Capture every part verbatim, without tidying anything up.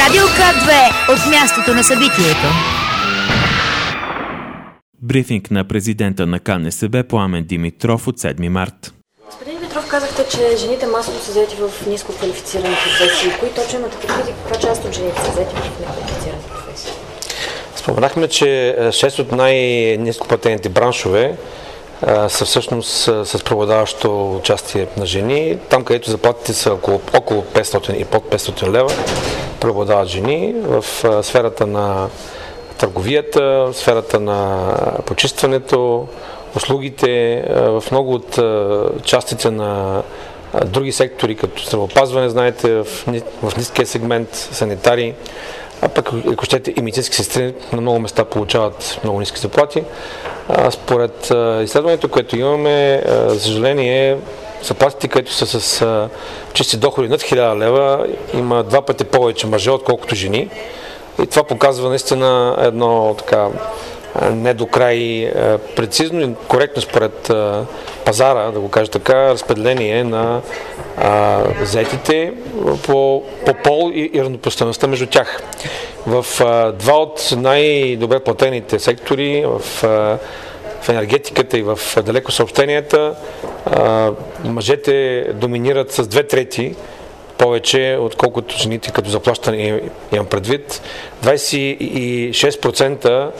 Радио К две от мястото на събитието. Брифинг на президента на КНСБ Пламен Димитров от седми март. Господин Димитров, казахте, че жените масово са заети в ниско квалифицирани професии. Кои точно имате предвид и каква част от жените са заети в неквалифицирани професии? Споменахме, че шест от най-нископлатените браншове а, са всъщност с преобладаващо участие на жени. Там, където заплатите са около, около петстотин и под петстотин лева, преобладават жени. В а, сферата на търговията, в сферата на почистването, услугите, в много от частите на други сектори, като здравеопазване, знаете, в ниския сегмент, санитари, а пък, ако щете, и медицински сестри на много места получават много ниски заплати. Според изследването, което имаме, за съжаление, заплатите, които са с чисти доходи над хиляда лева, има два пъти повече мъже, отколкото жени. И това показва наистина едно така не до край прецизно и коректно според пазара, да го кажа така, разпределение на а, заетите по, по пол и, и равнопоставеността между тях. В а, два от най-добре платените сектори, в, а, в енергетиката и в далеко съобщенията, а, мъжете доминират с две трети повече, отколкото жените като заплащане имам предвид. двадесет и шест процента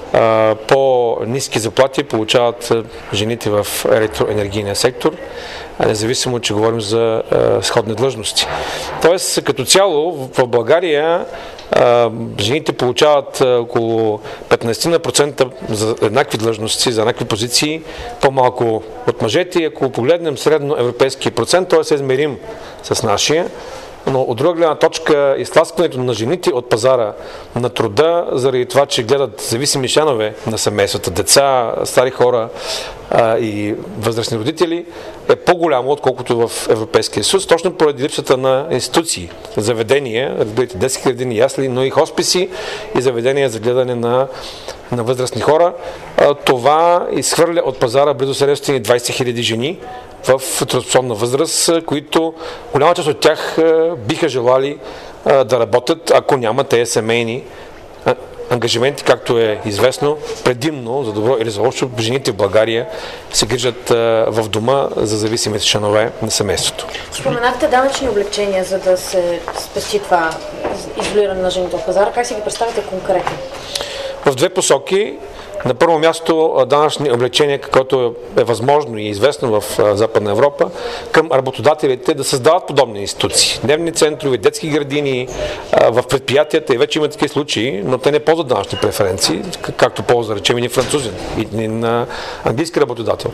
по-ниски заплати получават жените в електроенергийния сектор, независимо, че говорим за сходни длъжности. Тоест, като цяло, в България жените получават около петнадесет процента за еднакви длъжности, за еднакви позиции, по-малко от мъжете. Ако погледнем средно европейския процент, той е измерим с нашия. Но от друга гледна точка, изтласкването на жените от пазара на труда, заради това, че гледат зависими членове на семействата, деца, стари хора а, и възрастни родители, е по-голямо, отколкото в Европейския съюз, точно поради липсата на институции, заведения, разбирате, детски градини, ясли, но и хосписи и заведения за гледане на, на възрастни хора. А, това изхвърля от пазара близо седемстотин и двадесет хиляди жени в трудоспособна възраст, които голяма част от тях биха желали да работят, ако няма тези семейни ангажименти, както е известно, предимно, за добро или за лошо, жените в България се грижат в дома за зависимите членове на семейството. Споменахте данъчни облегчения, за да се спести това изолиране на жените от пазара. Как си ги представите конкретно? В две посоки. На първо място данъчни облегчения, каквото е възможно и известно в Западна Европа, към работодателите да създават подобни институции. Дневни центрове, детски градини, в предприятията и вече има такива случаи, но те не ползват данъчни преференции, както ползва, речем, и французин, и на английски работодател.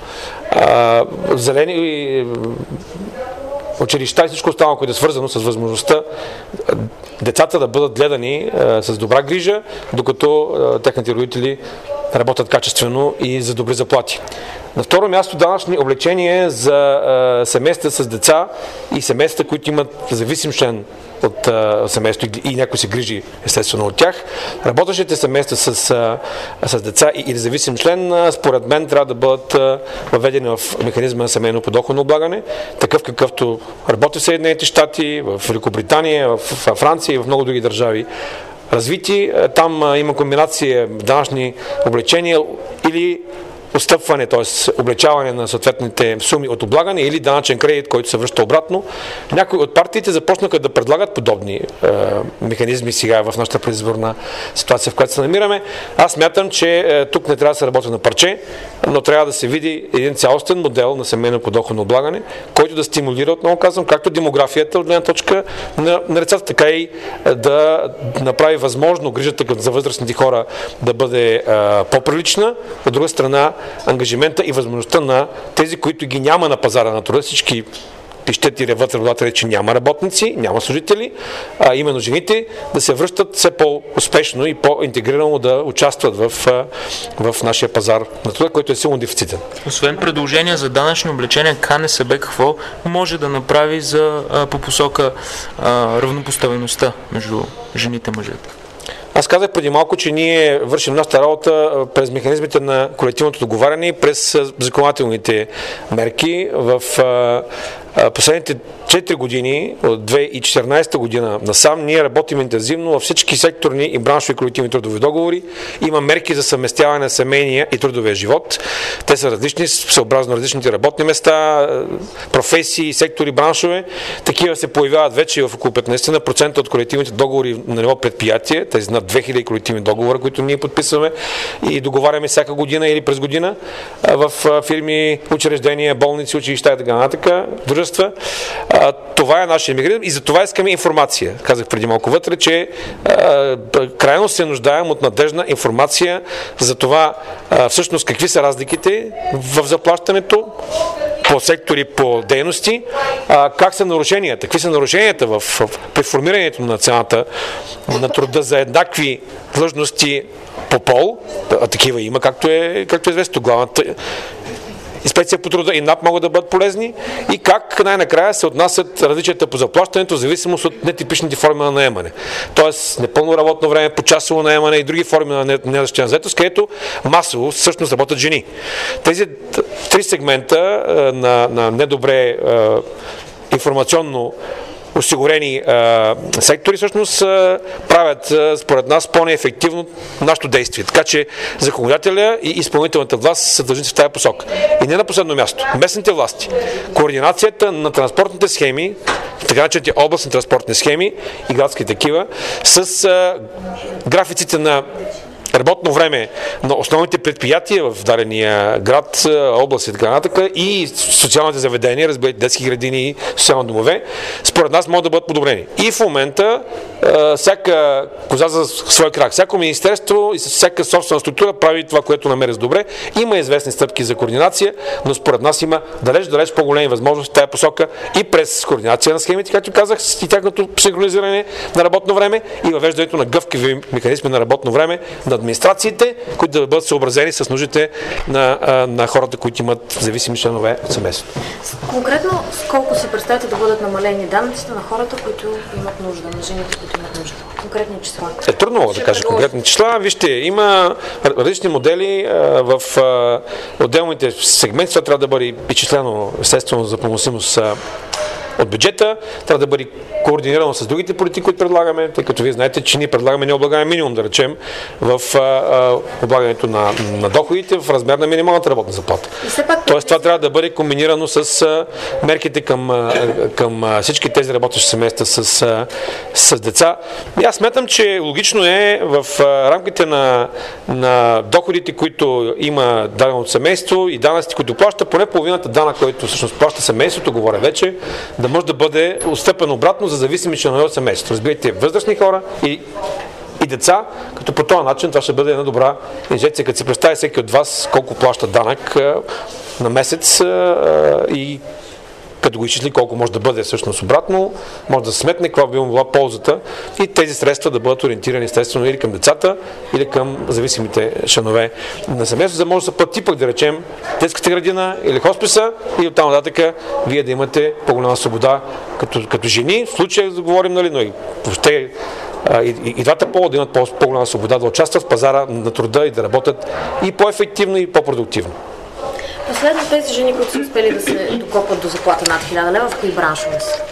Зелени училища и всичко останало, което е свързано с възможността децата да бъдат гледани с добра грижа, докато техните родители работят качествено и за добри заплати. На второ място, данъчни облегчения за семейства с деца и семейства, които имат зависим член от семейството и някой се грижи естествено от тях. Работещите семейства с, с деца или зависим член, според мен, трябва да бъдат въведени в механизма на семейно подоходно облагане, такъв какъвто работи в Съединените щати, в Великобритания, в Франция и в много други държави развити. Там има комбинация данъчни облегчения или отстъпване, т.е. облегчаване на съответните суми от облагане или данъчен кредит, който се връща обратно. Някои от партиите започнаха да предлагат подобни е, механизми сега в нашата предизборна ситуация, в която се намираме. Аз смятам, че е, тук не трябва да се работи на парче, но трябва да се види един цялостен модел на семейно подоходно облагане, който да стимулира, отново казвам, както демографията от гледна точка на, на децата, така и да направи възможно грижата за възрастните хора да бъде е, по-прилична. От друга страна, ангажимента и възможността на тези, които ги няма на пазара на труда, всички пищят и реват работодатели, че няма работници, няма служители, а именно жените да се връщат все по-успешно и по-интегрирано да участват в, в нашия пазар на труда, който е силно дефицитен. Освен предложения за данъчни облегчения, КНСБ какво може да направи за, по посока а, равнопоставеността между жените и мъжете? Аз казах преди малко, че ние вършим нашата работа през механизмите на колективното договаряне и през законодателните мерки. В последните четири години, от две хиляди и четиринадесета година насам, ние работим интензивно във всички секторни и браншови колективни трудови договори. Има мерки за съвместяване на семейния и трудовия живот. Те са различни, съобразно различните работни места, професии, сектори, браншове. Такива се появяват вече в около петнадесет процента от колективните договори на ниво предприятие, тези над две хиляди колективни договора, които ние подписваме и договаряме всяка година или през година в фирми, учреждения, болници, училища и така нататък, дружества. Това е нашия механизъм и за това искаме информация. Казах преди малко вътре, че а, крайно се нуждаем от надежна информация за това а, всъщност какви са разликите в заплащането по сектори, по дейности, а, как са нарушенията, какви са нарушенията в, в при формирането на цената на труда за еднакви длъжности по пол, а такива има, както е, както е известно, главната инспекция по труда и НАП могат да бъдат полезни и как най-накрая се отнасят различията по заплащането в зависимост от нетипичните форми на наемане. Тоест непълно работно време, почасово наемане и други форми на незащитена заетост, където масово всъщност работят жени. Тези три сегмента на, на недобре информационно осигурени а, сектори всъщност а, правят а, според нас по-неефективно нашето действие. Така че законодателя и изпълнителната власт са длъжници в тази посока. И не на последно място. Местните власти. Координацията на транспортните схеми, така начините областни транспортни схеми и градски такива, с а, графиците на работно време на основните предприятия в дадения град, област и така нататък и социалните заведения, разбира, детски градини и социални домове, според нас могат да бъдат подобрени. И в момента всяка коза за свой крак, всяко министерство и всяка собствена структура прави това, което намери за добре. Има известни стъпки за координация, но според нас има далеч-далеч по-големи възможности в тази посока и през координация на схемите, както казах, и тяхното синхронизиране на работно време и въвеждането на гъвкави механизми на работно време на администрациите, които да бъдат съобразени с нуждите на, на хората, които имат зависими членове от семейството. Конкретно, с колко си представяте да бъдат намалени данъците на хората, които имат нужда, на жените, които имат нужда? Конкретни числа. Е, трудно мога да кажа конкретни числа. Вижте, има различни модели а, в а, отделните сегменти. Това трябва да бъде изчислено, естествено, за поносимост а, от бюджета, трябва да бъде координирано с другите политики, които предлагаме, тъй като вие знаете, че ние предлагаме необлагаем минимум, да речем, в а, а, облагането на, на доходите в размер на минималната работна заплата. Тоест това трябва да бъде комбинирано с а, мерките към, а, към а, всички тези работещи семейства с, а, с деца. И аз смятам, че логично е в а, рамките на, на доходите, които има дадено семейство и данъците, които плаща, поне половината данък, който всъщност плаща семейството, говоря вече, да може да бъде отстъпен обратно за зависими членове от семейството. Разбирайте, възрастни хора и, и деца, като по този начин това ще бъде една добра инжекция, като се представи всеки от вас колко плаща данък а, на месец а, и като го изчисли колко може да бъде всъщност обратно, може да се сметне каква би била ползата и тези средства да бъдат ориентирани естествено или към децата, или към зависимите членове на семейството, за да може да се плати пък да речем детската градина или хосписа и оттам нататък вие да имате по-голяма свобода като, като жени, в случая да говорим, нали, но и въобще и, и, и двата пола да имат по- по-голяма свобода да участват в пазара на труда и да работят и по-ефективно и по-продуктивно. Последно тези жени, които са успели да се докопат до заплата над хиляда лева, в кои браншове са?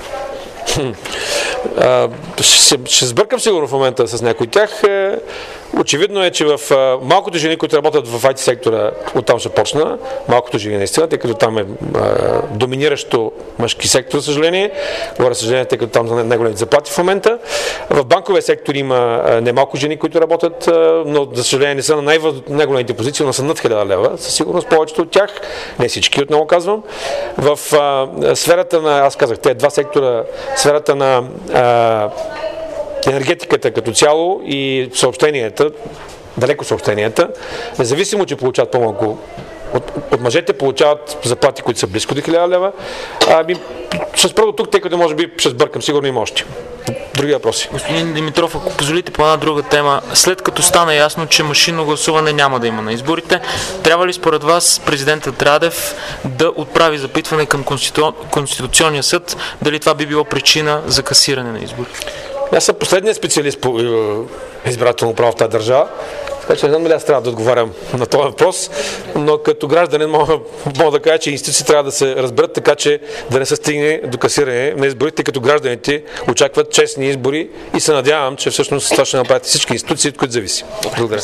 А, ще, ще сбъркам сигурно в момента с някои тях. Очевидно е, че в а, малкото жени, които работят в ай ти сектора, оттам ще почна, малкото жени наистина, тъй като там е а, доминиращо мъжки сектор, за съжаление. Говоря съжаление, тъй като там са най-големите заплати в момента. В банковия сектор има а, немалко жени, които работят, а, но за съжаление не са на най- най-големите позиции, но са над хиляда лева. Със сигурност повечето от тях, не всички, отново казвам. В а, сферата на, аз казах, тези два сектора, сферата на а, енергетиката като цяло и съобщенията, далеко съобщенията, независимо, че получават по-малко от, от мъжете, получават заплати, които са близко до хиляда лева. Ами, ще спра до тук, тъй като може би ще сбъркам, сигурно има още. Други въпроси. Господин Димитров, ако позволите по една друга тема, след като стана ясно, че машинно гласуване няма да има на изборите, трябва ли според вас президентът Радев да отправи запитване към Конститу... Конституционния съд, дали това би било причина за касиране на избори? Аз съм последният специалист по избирателно право в тази държава. Така че не знам дали аз трябва да отговарям на този въпрос, но като гражданин мога, мога да кажа, че институции трябва да се разберат така, че да не се стигне до касиране на изборите, като гражданите очакват честни избори и се надявам, че всъщност това ще направят всички институции, от които зависи. Благодаря.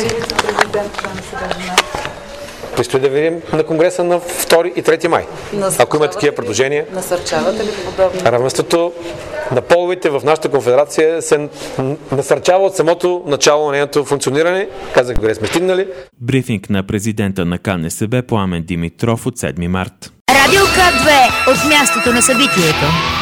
Предстои да видим на Конгреса на втори и трети май. Ако има такива предложения. Насърчавате ли подобни? Равенството на половите в нашата конфедерация се насърчава от самото начало на нейното функциониране. Казах, къде сме стигнали. Брифинг на президента на КНСБ Пламен Димитров от седми март. Радио К две от мястото на събитието.